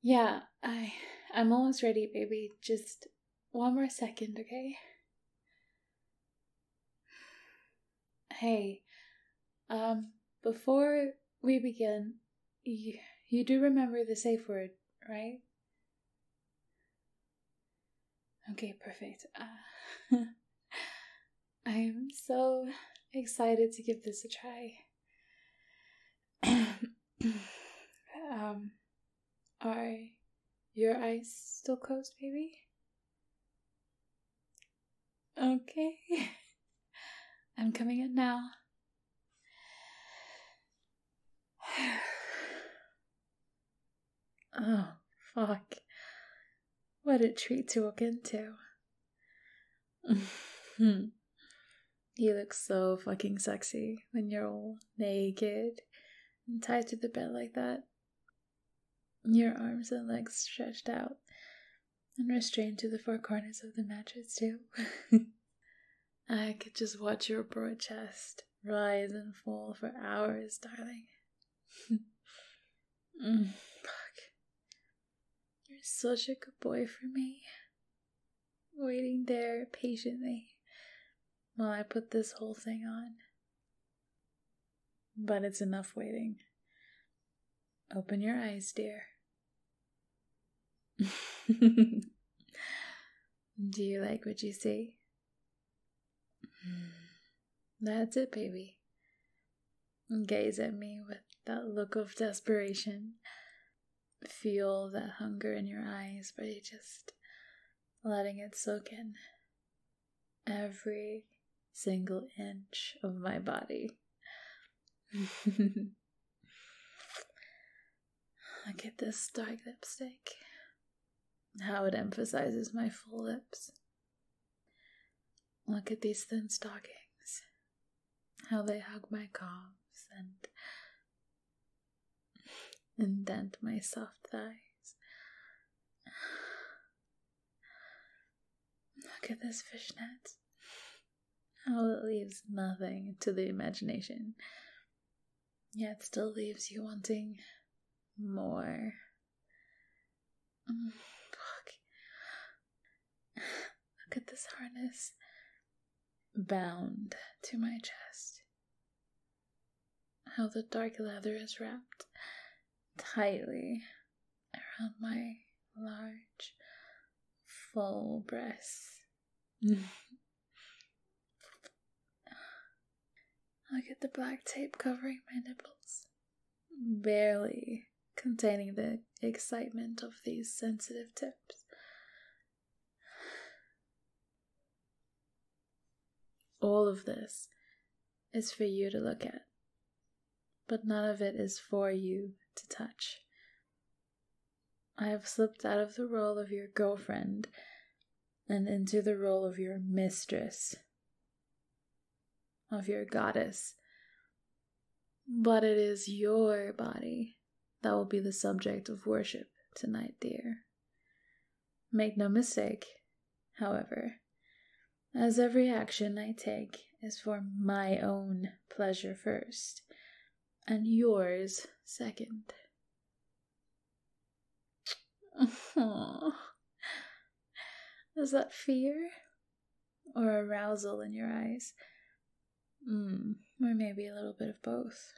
Yeah, I'm almost ready, baby. Just one more second, okay? Hey, before we begin, you do remember the safe word, right? Okay, perfect. I'm so excited to give this a try. Are your eyes still closed, baby? Okay. I'm coming in now. Oh, fuck. What a treat to walk into. You look so fucking sexy when you're all naked and tied to the bed like that. Your arms and legs stretched out and restrained to the four corners of the mattress, too. I could just watch your broad chest rise and fall for hours, darling. Fuck. You're such a good boy for me. Waiting there patiently while I put this whole thing on. But it's enough waiting. Open your eyes, dear. Do you like what you see? That's it, baby. Gaze at me with that look of desperation. Feel that hunger in your eyes, but you just letting it soak in. Every single inch of my body. Look at this dark lipstick. How it emphasizes my full lips. Look at these thin stockings. How they hug my calves and indent my soft thighs. Look at this fishnet. How it leaves nothing to the imagination, yet still leaves you wanting more. Fuck. Look at this harness bound to my chest. How the dark leather is wrapped tightly around my large, full breasts. Look at the black tape covering my nipples, barely containing the excitement of these sensitive tips. All of this is for you to look at, but none of it is for you to touch. I have slipped out of the role of your girlfriend and into the role of your mistress, of your goddess. But it is your body that will be the subject of worship tonight, dear. Make no mistake, however, as every action I take is for my own pleasure first, and yours second. Is that fear or arousal in your eyes? Or maybe a little bit of both.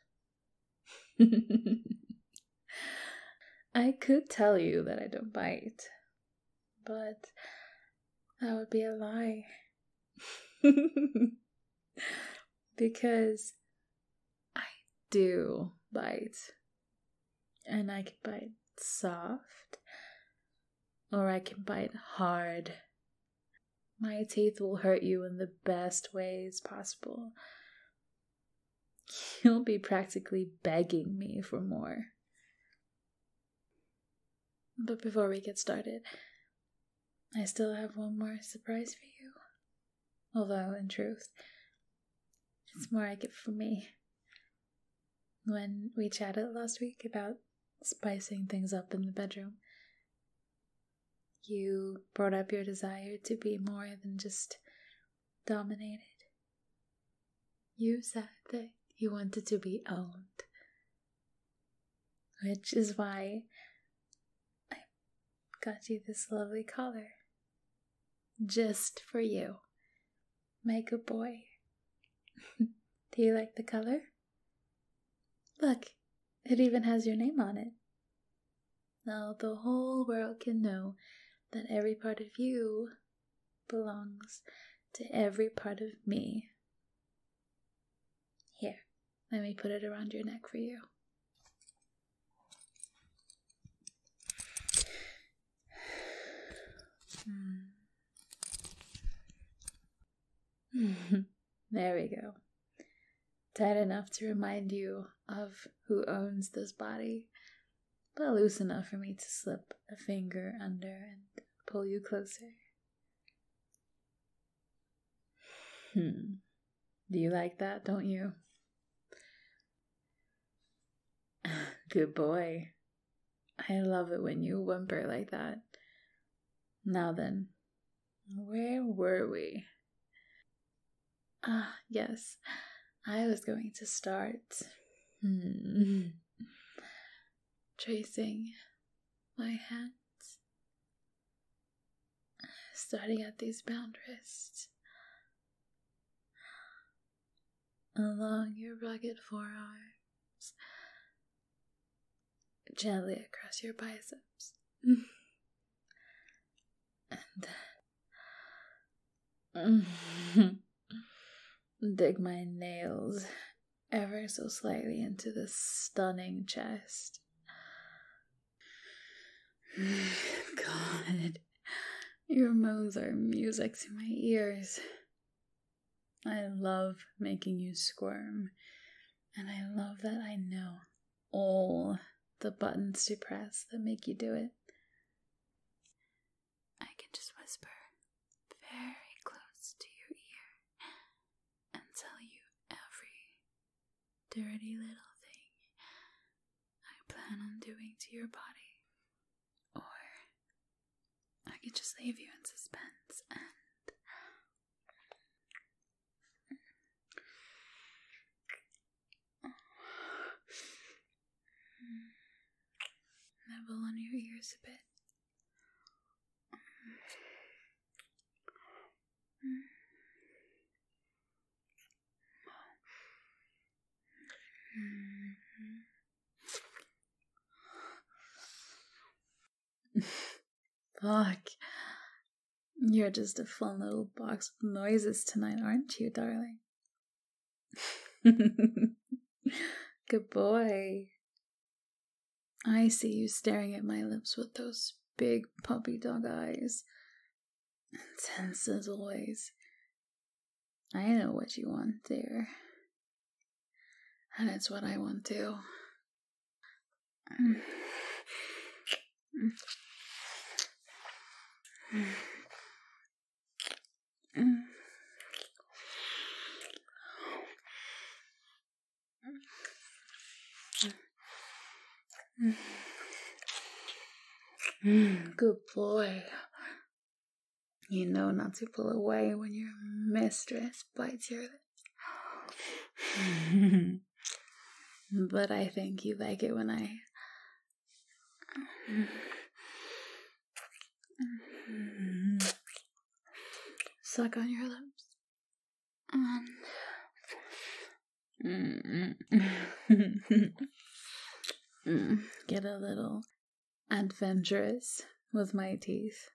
I could tell you that I don't bite, but that would be a lie. Because I do bite. And I can bite soft, or I can bite hard. My teeth will hurt you in the best ways possible. You'll be practically begging me for more. But before we get started, I still have one more surprise for you. Although, in truth, it's more like it for me. When we chatted last week about spicing things up in the bedroom, you brought up your desire to be more than just dominated. You said that you wanted to be owned, which is why I got you this lovely collar. Just for you. My good boy. Do you like the color? Look, it even has your name on it. Now the whole world can know that every part of you belongs to every part of me. Here, let me put it around your neck for you. There we go. Tight enough to remind you of who owns this body, but loose enough for me to slip a finger under and pull you closer. Do you like that, don't you? Good boy. I love it when you whimper like that. Now then, where were we? Yes, I was going to start tracing my hands, starting at these bound wrists, along your rugged forearms, gently across your biceps, and dig my nails ever so slightly into this stunning chest. God, your moans are music to my ears. I love making you squirm, and I love that I know all the buttons to press that make you do it. I can just whisper very close to your ear and tell you every dirty little thing I plan on doing to your body. Or I could just leave you in suspense and nibble on your ears a bit. Fuck. You're just a fun little box of noises tonight, aren't you, darling? Good boy. I see you staring at my lips with those big puppy dog eyes. Intense as always. I know what you want, dear. And it's what I want too. Good boy. You know not to pull away when your mistress bites your lips. But I think you like it when I suck on your lips. And get a little adventurous with my teeth.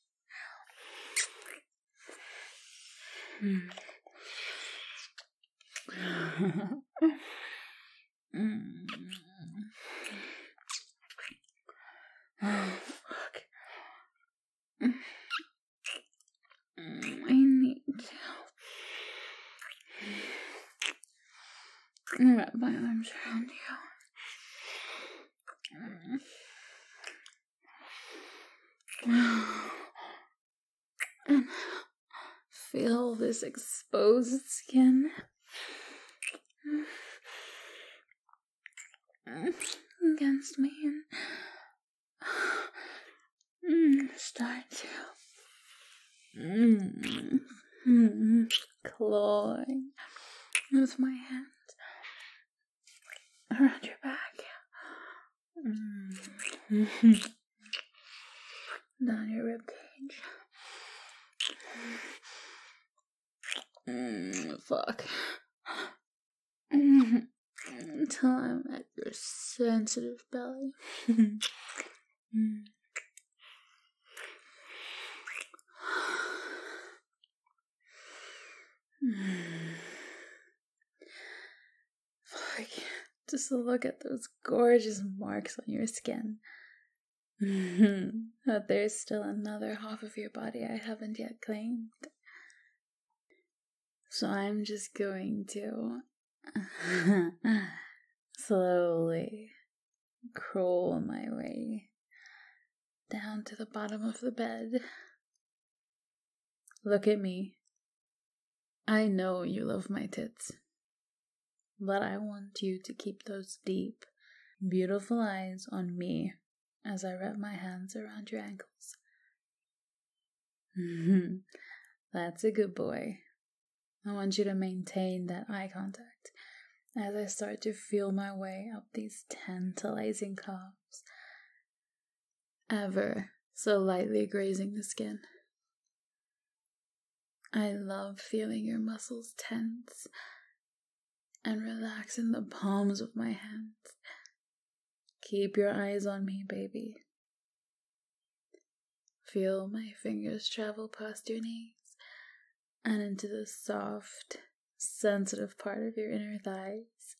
Oh, fuck. I need to wrap my arms around you. And feel this exposed skin against me and start to clawing with my hands around your back. down your ribcage. Fuck. Until I'm at your sensitive belly. Fuck. Just look at those gorgeous marks on your skin. But there's still another half of your body I haven't yet claimed. So I'm just going to slowly crawl my way down to the bottom of the bed. Look at me. I know you love my tits, but I want you to keep those deep, beautiful eyes on me as I wrap my hands around your ankles. That's a good boy. I want you to maintain that eye contact as I start to feel my way up these tantalizing calves, ever so lightly grazing the skin. I love feeling your muscles tense and relax in the palms of my hands. Keep your eyes on me, baby. Feel my fingers travel past your knees and into the soft, sensitive part of your inner thighs.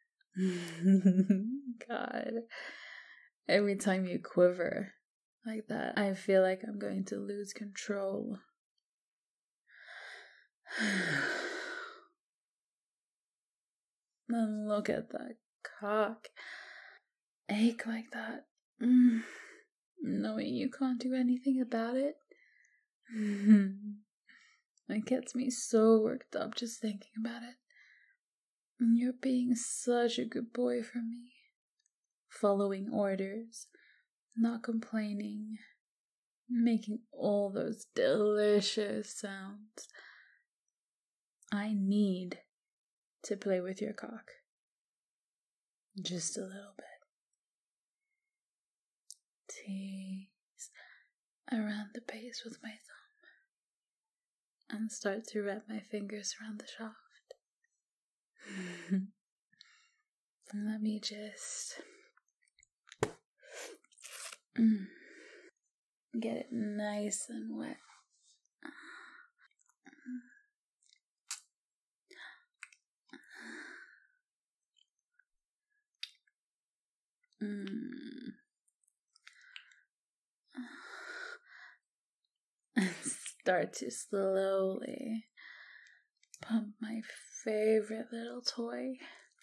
God. Every time you quiver like that, I feel like I'm going to lose control. And look at that cock ache like that, knowing you can't do anything about it. It gets me so worked up just thinking about it. You're being such a good boy for me, following orders, not complaining, making all those delicious sounds. I need to play with your cock. Just a little bit. Tease around the base with my thumb and start to wrap my fingers around the shaft. And let me just get it nice and wet. And start to slowly pump my favorite little toy.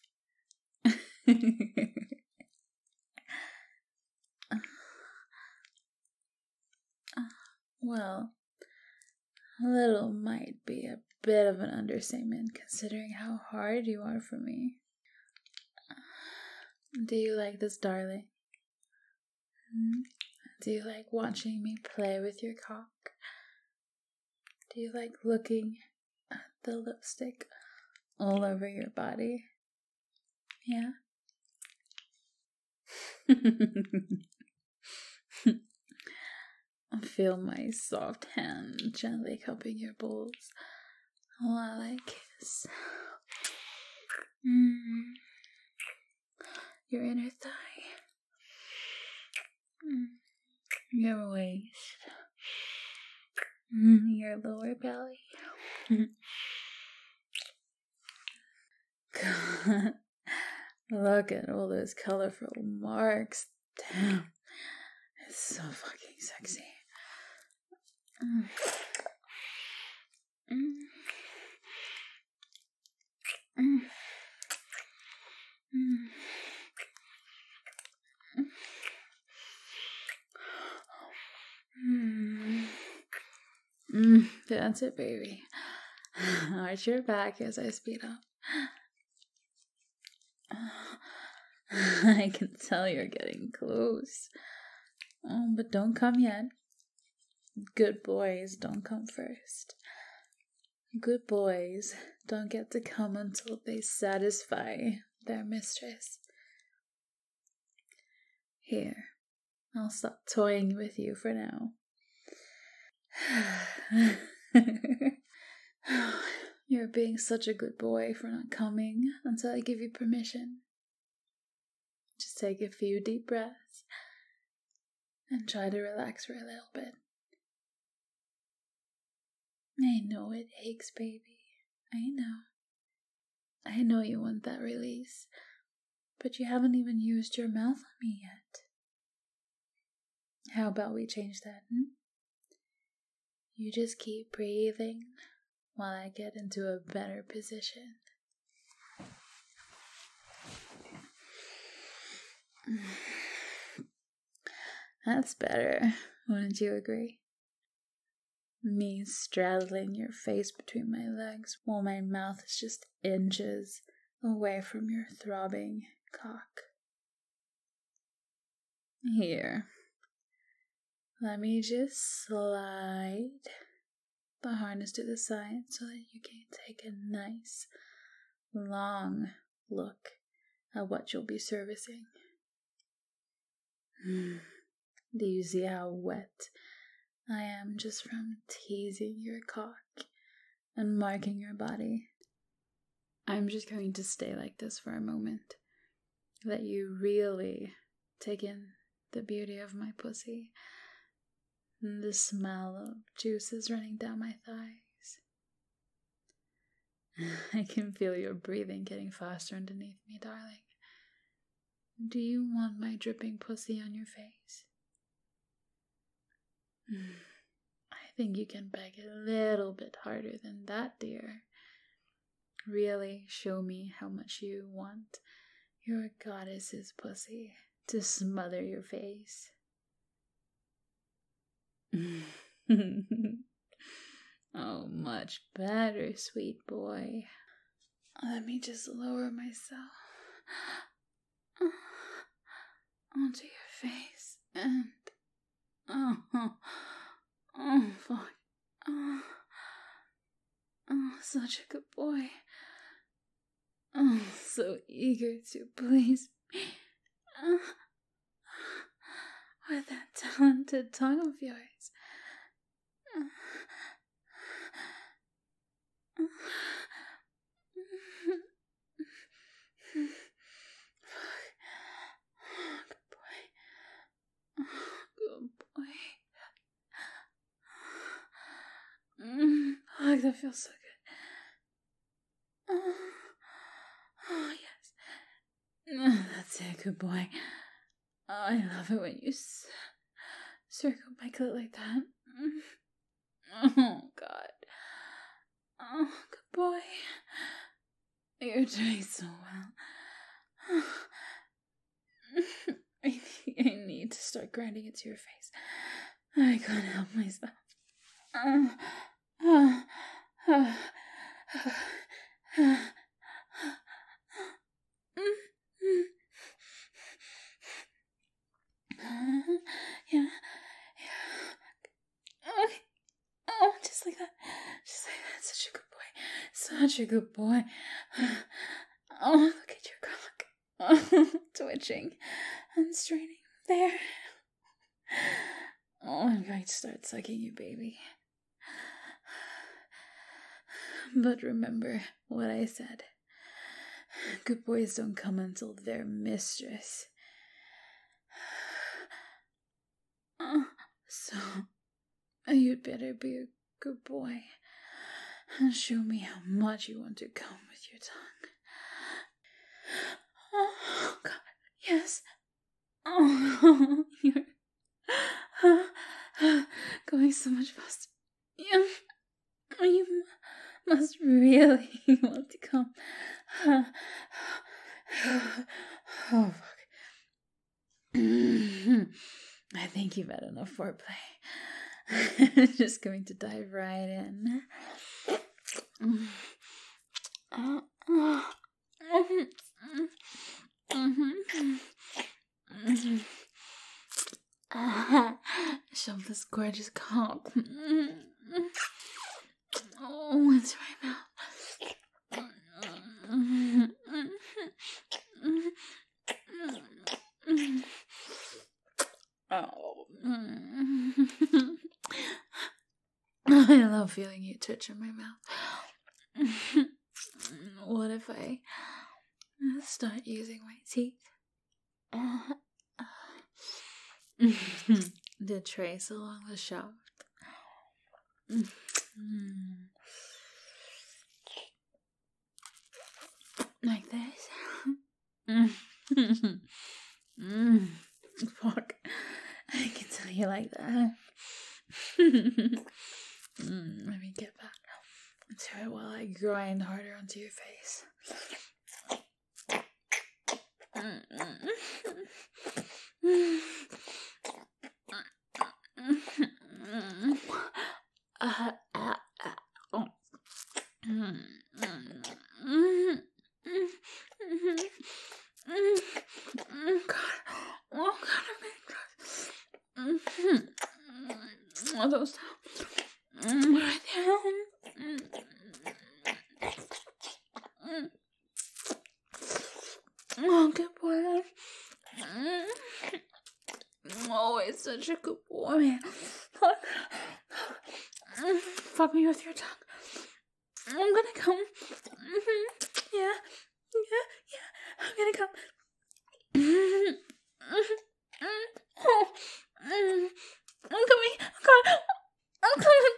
Well, little might be a bit of an understatement considering how hard you are for me. Do you like this, darling? Do you like watching me play with your cock? Do you like looking at the lipstick all over your body? Yeah? Feel my soft hand gently cupping your balls while I kiss your inner thigh, your waist, your lower belly. God, look at all those colorful marks. Damn, it's so fucking sexy. That's it, baby. Arch your back as I speed up. I can tell you're getting close. But don't come yet. Good boys don't come first. Good boys don't get to come until they satisfy their mistress. Here, I'll stop toying with you for now. You're being such a good boy for not coming until I give you permission. Just take a few deep breaths and try to relax for a little bit. I know it aches, baby. I know. I know you want that release, but you haven't even used your mouth on me yet. How about we change that, You just keep breathing while I get into a better position. That's better, wouldn't you agree? Me straddling your face between my legs while my mouth is just inches away from your throbbing cock. Here. Let me just slide the harness to the side so that you can take a nice, long look at what you'll be servicing. Do you see how wet I am just from teasing your cock and marking your body? I'm just going to stay like this for a moment. Let you really take in the beauty of my pussy. And the smell of juices running down my thighs. I can feel your breathing getting faster underneath me, darling. Do you want my dripping pussy on your face? I think you can beg a little bit harder than that, dear. Really show me how much you want your goddess's pussy to smother your face. Oh, much better, sweet boy. Let me just lower myself onto your face and fuck. Such a good boy. So eager to please me. With that talented tongue of yours. Good boy. Oh, that feels so good. Oh, yes. That's it, good boy. Oh, I love it when you circle my clit like that. Oh, God. Oh, good boy. You're doing so well. I need to start grinding into your face. I can't help myself. Yeah. Oh, just like that. Just like that. Such a good boy. Such a good boy. Oh, look at your cock. Twitching and straining. There. Oh, I'm going to start sucking you, baby. But remember what I said. Good boys don't come until they're mistress. So, you'd better be a good boy and show me how much you want to come with your tongue. Oh, God, yes. Oh, you're going so much faster. You must really want to come. Oh, fuck. I think you've had enough foreplay. I'm just going to dive right in. Shove this gorgeous cock. Oh, into my mouth. Oh. I love feeling you twitch in my mouth. What if I start using my teeth to trace along the shaft? Like this? Fuck. I can tell you like that. Let me get back to it while I grind harder onto your face. Those right there. Oh, good boy. Always such a good boy. Fuck me with your tongue. I'm gonna come. Yeah. I'm gonna come. I'm coming. I'm coming.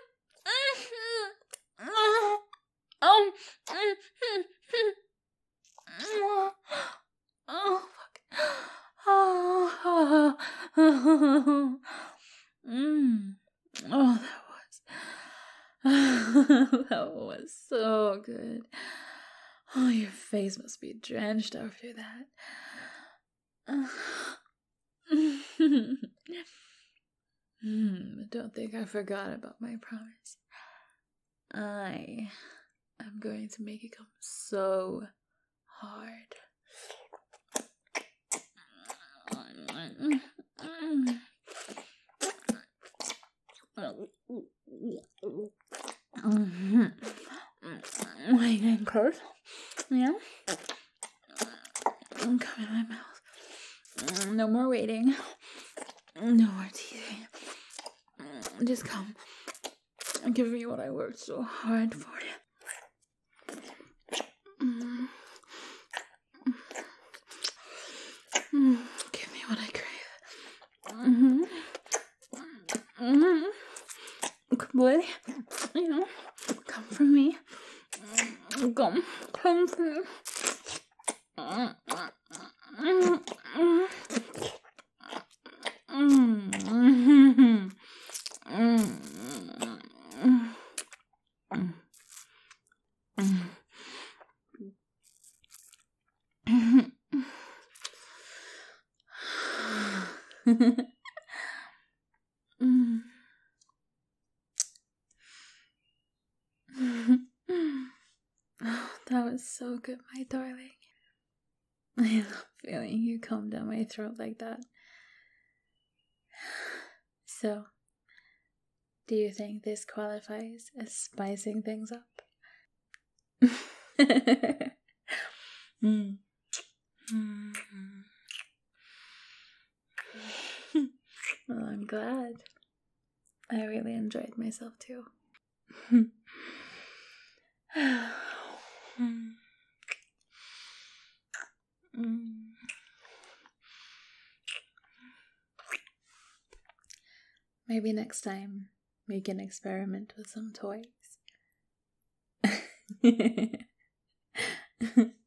Oh, fuck. Oh, that was so good. Oh, your face must be drenched after that. Don't think I forgot about my promise. I am going to make it come so hard. Wait and close. Yeah? Come in my mouth. No more waiting. No more teething. Just come. Give me what I worked so hard for. Give me what I crave. Come, boy. You know, come for me. Come for me. Oh, that was so good, my darling. I love feeling you come down my throat like that. So, do you think this qualifies as spicing things up? Well, I'm glad. I really enjoyed myself too. Maybe next time we can experiment with some toys.